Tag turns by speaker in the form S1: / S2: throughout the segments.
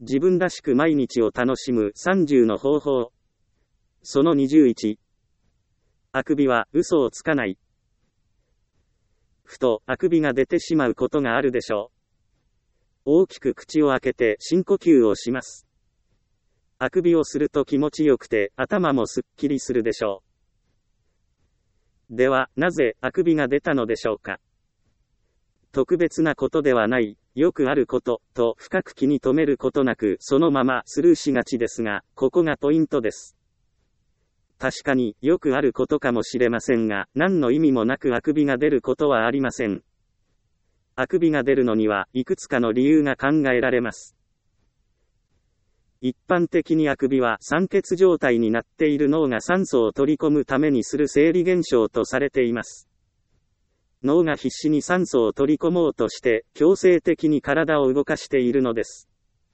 S1: 自分らしく毎日を楽しむ30の方法。その21。あくびは嘘をつかない。ふとあくびが出てしまうことがあるでしょう。大きく口を開けて深呼吸をします。あくびをすると気持ちよくて頭もすっきりするでしょう。では、なぜあくびが出たのでしょうか。特別なことではない、よくあること、と深く気に留めることなくそのままスルーしがちですが、ここがポイントです。確かによくあることかもしれませんが、何の意味もなくあくびが出ることはありません。あくびが出るのにはいくつかの理由が考えられます。一般的にあくびは酸欠状態になっている脳が酸素を取り込むためにする生理現象とされています。脳が必死に酸素を取り込もうとして強制的に体を動かしているのです。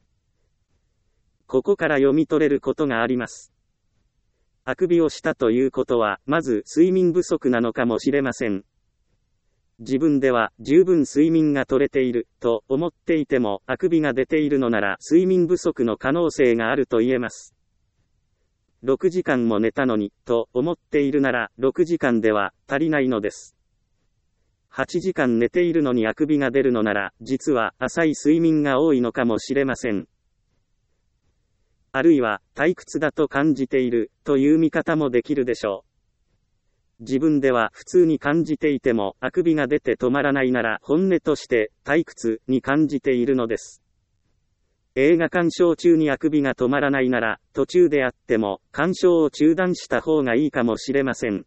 S1: ここから読み取れることがあります。あくびをしたということは、まず睡眠不足なのかもしれません。自分では十分睡眠が取れていると思っていても、あくびが出ているのなら睡眠不足の可能性があると言えます。6時間も寝たのにと思っているなら6時間では足りないのです。8時間寝ているのにあくびが出るのなら、実は浅い睡眠が多いのかもしれません。あるいは退屈だと感じているという見方もできるでしょう。自分では普通に感じていてもあくびが出て止まらないなら本音として退屈に感じているのです。映画鑑賞中にあくびが止まらないなら途中であっても鑑賞を中断した方がいいかもしれません。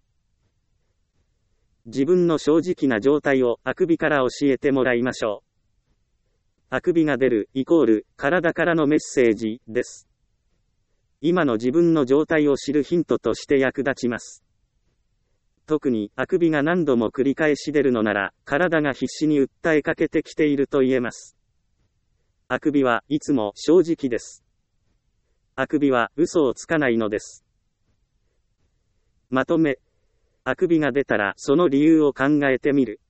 S1: 自分の正直な状態をあくびから教えてもらいましょう。あくびが出るイコール体からのメッセージです。今の自分の状態を知るヒントとして役立ちます。特にあくびが何度も繰り返し出るのなら体が必死に訴えかけてきていると言えます。あくびはいつも正直です。あくびは嘘をつかないのです。まとめ。あくびが出たらその理由を考えてみる。